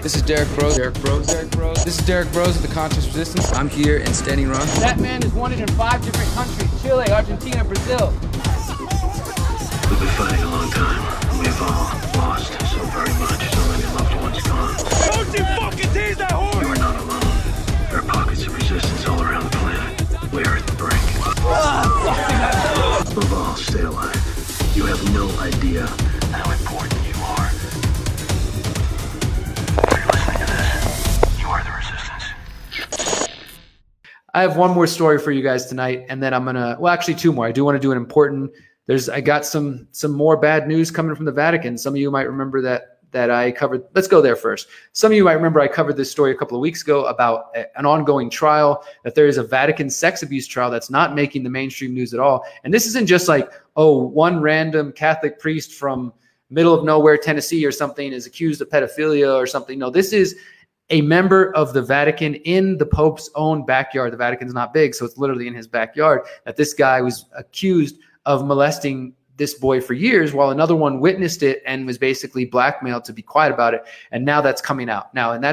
This is Derek Bros. This is Derek Bros of the Conscious Resistance. I'm here in Standing Rock. That man is wanted in 5 different countries: Chile, Argentina, Brazil. We've been fighting a long time. We've all lost so very much. So many loved ones gone. Don't you fucking tease that horse! You are not alone. There are pockets of resistance all around the planet. We are at the brink. Above all, stay alive. You have no idea how important you are. If you're listening to this, you are the resistance. I have one more story for you guys tonight, and then I'm gonna, well, actually 2 more. I do want to do an important. I got some more bad news coming from the Vatican. Some of you might remember that I covered. Let's go there first. Some of you might remember I covered this story a couple of weeks ago about an ongoing trial, that there is a Vatican sex abuse trial that's not making the mainstream news at all. And this isn't just like, oh, one random Catholic priest from middle of nowhere, Tennessee or something is accused of pedophilia or something. No, this is a member of the Vatican in the Pope's own backyard. The Vatican's not big, so it's literally in his backyard, that this guy was accused of molesting this boy for years, while another one witnessed it and was basically blackmailed to be quiet about it. And now that's coming out now. And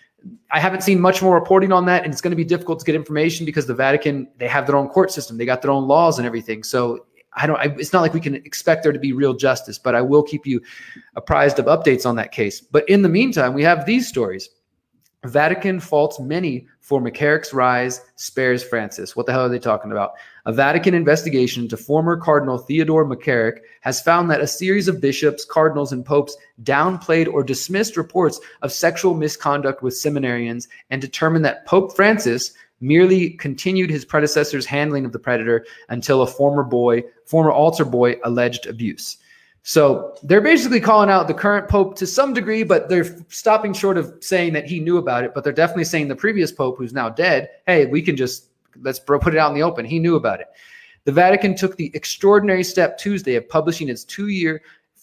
I haven't seen much more reporting on that. And it's going to be difficult to get information because the Vatican, they have their own court system. They got their own laws and everything. So it's not like we can expect there to be real justice, but I will keep you apprised of updates on that case. But in the meantime, we have these stories. Vatican faults many for McCarrick's rise, spares Francis. What the hell are they talking about? A Vatican investigation into former Cardinal Theodore McCarrick has found that a series of bishops, cardinals, and popes downplayed or dismissed reports of sexual misconduct with seminarians and determined that Pope Francis merely continued his predecessor's handling of the predator until a former altar boy alleged abuse. So they're basically calling out the current pope to some degree, but they're stopping short of saying that he knew about it. But they're definitely saying the previous pope, who's now dead, hey, let's put it out in the open. He knew about it. The Vatican took the extraordinary step Tuesday of publishing its 2-year,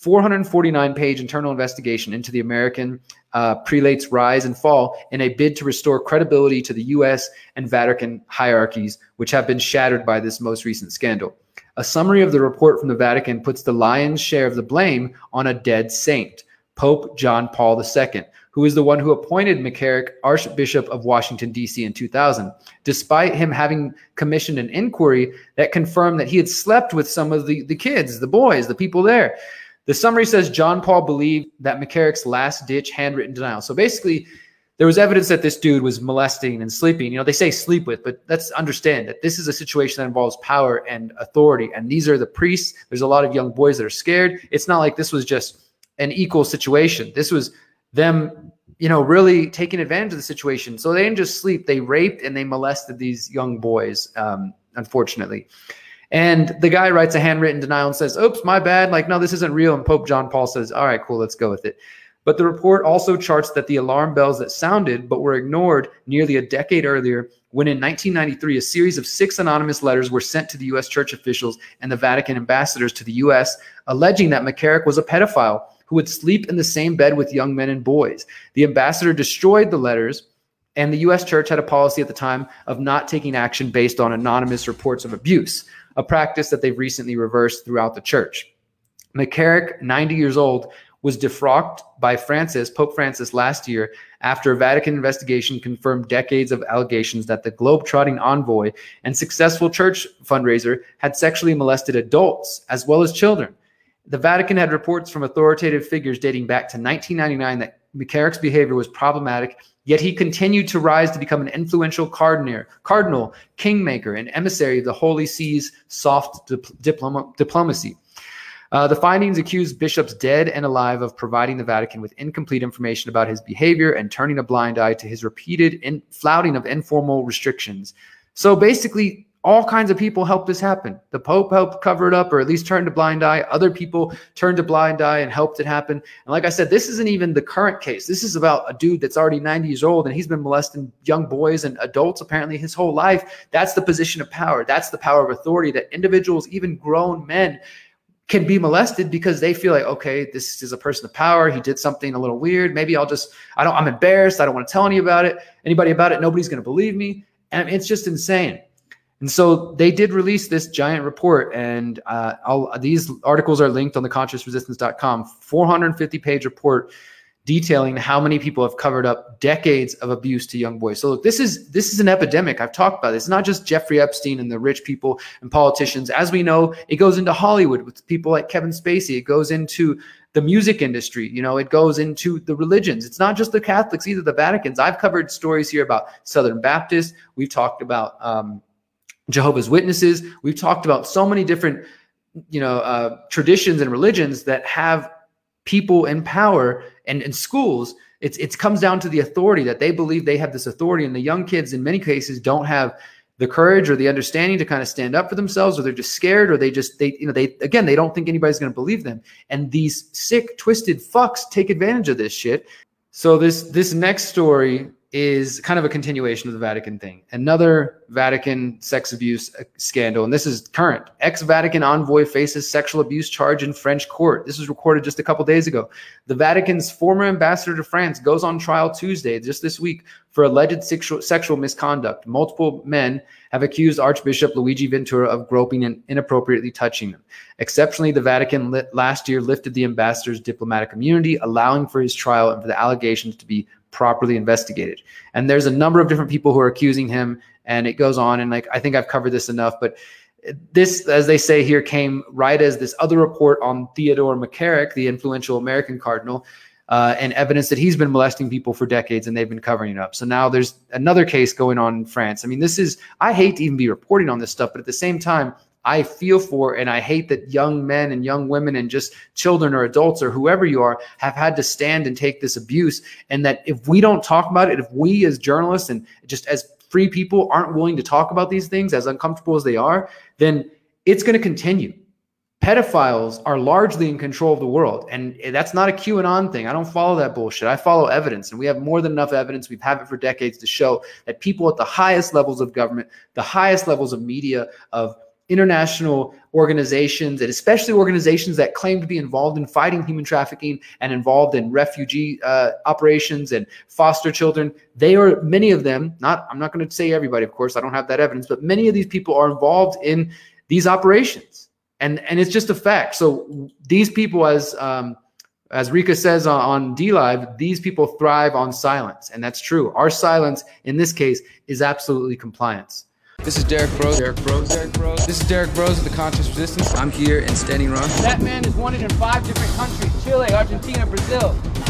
449-page internal investigation into the American prelate's rise and fall in a bid to restore credibility to the U.S. and Vatican hierarchies, which have been shattered by this most recent scandal. A summary of the report from the Vatican puts the lion's share of the blame on a dead saint, Pope John Paul II, who is the one who appointed McCarrick Archbishop of Washington, D.C. in 2000, despite him having commissioned an inquiry that confirmed that he had slept with some of the kids, the boys, the people there. The summary says John Paul believed that McCarrick's last-ditch handwritten denial. So basically, there was evidence that this dude was molesting and sleeping. You know, they say sleep with, but let's understand that this is a situation that involves power and authority. And these are the priests. There's a lot of young boys that are scared. It's not like this was just an equal situation. This was them, really taking advantage of the situation. So they didn't just sleep. They raped and they molested these young boys, unfortunately. And the guy writes a handwritten denial and says, oops, my bad. Like, no, this isn't real. And Pope John Paul says, all right, cool, let's go with it. But the report also charts that the alarm bells that sounded but were ignored nearly a decade earlier, when in 1993, a series of 6 anonymous letters were sent to the U.S. church officials and the Vatican ambassadors to the U.S., alleging that McCarrick was a pedophile who would sleep in the same bed with young men and boys. The ambassador destroyed the letters, and the U.S. church had a policy at the time of not taking action based on anonymous reports of abuse, a practice that they've recently reversed throughout the church. McCarrick, 90 years old, was defrocked by Pope Francis last year after a Vatican investigation confirmed decades of allegations that the globe-trotting envoy and successful church fundraiser had sexually molested adults as well as children. The Vatican had reports from authoritative figures dating back to 1999 that McCarrick's behavior was problematic, yet he continued to rise to become an influential cardinal, kingmaker, and emissary of the Holy See's soft diplomacy. The findings accuse bishops dead and alive of providing the Vatican with incomplete information about his behavior and turning a blind eye to his repeated flouting of informal restrictions. So basically, all kinds of people helped this happen. The Pope helped cover it up, or at least turned a blind eye. Other people turned a blind eye and helped it happen. And like I said, this isn't even the current case. This is about a dude that's already 90 years old, and he's been molesting young boys and adults apparently his whole life. That's the position of power. That's the power of authority, that individuals, even grown men, can be molested because they feel like, okay, this is a person of power. He did something a little weird. Maybe I'm embarrassed. I don't want to tell anybody about it. Nobody's going to believe me. And it's just insane. And so they did release this giant report, and these articles are linked on theconsciousresistance.com, 450-page report detailing how many people have covered up decades of abuse to young boys. So look, this is an epidemic. I've talked about this. It's not just Jeffrey Epstein and the rich people and politicians. As we know, it goes into Hollywood with people like Kevin Spacey. It goes into the music industry. You know, it goes into the religions. It's not just the Catholics, either the Vaticans. I've covered stories here about Southern Baptists. We've talked about Jehovah's Witnesses. We've talked about so many different, traditions and religions that have people in power and in schools. It comes down to the authority, that they believe they have this authority, and the young kids in many cases don't have the courage or the understanding to kind of stand up for themselves, or they're just scared, or they don't think anybody's going to believe them. And these sick, twisted fucks take advantage of this shit. So this next story is kind of a continuation of the Vatican thing. Another Vatican sex abuse scandal, and this is current. Ex-Vatican envoy faces sexual abuse charge in French court. This was recorded just a couple days ago. The Vatican's former ambassador to France goes on trial Tuesday, just this week, for alleged sexual misconduct. Multiple men have accused Archbishop Luigi Ventura of groping and inappropriately touching them. Exceptionally, the Vatican last year lifted the ambassador's diplomatic immunity, allowing for his trial and for the allegations to be properly investigated. And there's a number of different people who are accusing him, and it goes on. And I think I've covered this enough, but this, as they say here, came right as this other report on Theodore McCarrick, the influential American cardinal, and evidence that he's been molesting people for decades, and they've been covering it up. So now there's another case going on in France. I mean, I hate to even be reporting on this stuff, but at the same time, I feel for, and I hate that young men and young women and just children or adults or whoever you are have had to stand and take this abuse. And that if we don't talk about it, if we as journalists and just as free people aren't willing to talk about these things, as uncomfortable as they are, then it's going to continue. Pedophiles are largely in control of the world. And that's not a QAnon thing. I don't follow that bullshit. I follow evidence. And we have more than enough evidence. We've had it for decades to show that people at the highest levels of government, the highest levels of media, of international organizations, and especially organizations that claim to be involved in fighting human trafficking and involved in refugee operations and foster children. Many of them, I'm not going to say everybody, of course, I don't have that evidence, but many of these people are involved in these operations. And it's just a fact. So these people, as Rika says on DLive, these people thrive on silence. And that's true. Our silence in this case is absolutely compliance. This is Derek Broze. This is Derek Broze of the Conscious Resistance. I'm here in Standing Rock. That man is wanted in 5 different countries: Chile, Argentina, Brazil.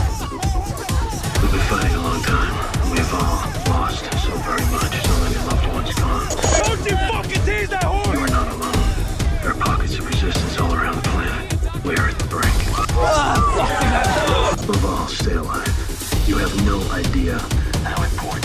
We've been fighting a long time. We've all lost so very much. So many loved ones gone. Don't you fucking tease that You horse! are not alone. There are pockets of resistance all around the planet. We are at the brink. Above all, stay alive. You have no idea how important